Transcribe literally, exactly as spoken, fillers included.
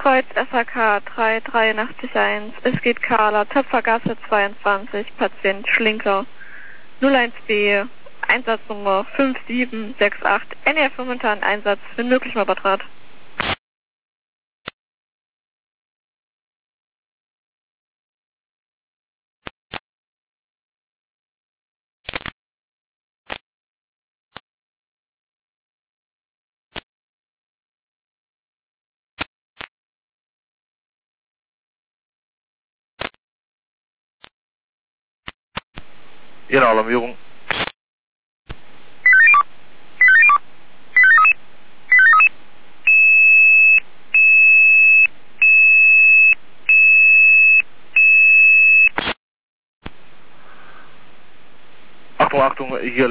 Kreuz S H K drei drei acht eins, es geht Carla, Töpfergasse zweiundzwanzig, Patient Schlinker, null eins B, Einsatznummer fünf sieben sechs acht, N R momentan Einsatz für möglichen Übertrag. Ihre Alarmierung. Achtung, Achtung, hier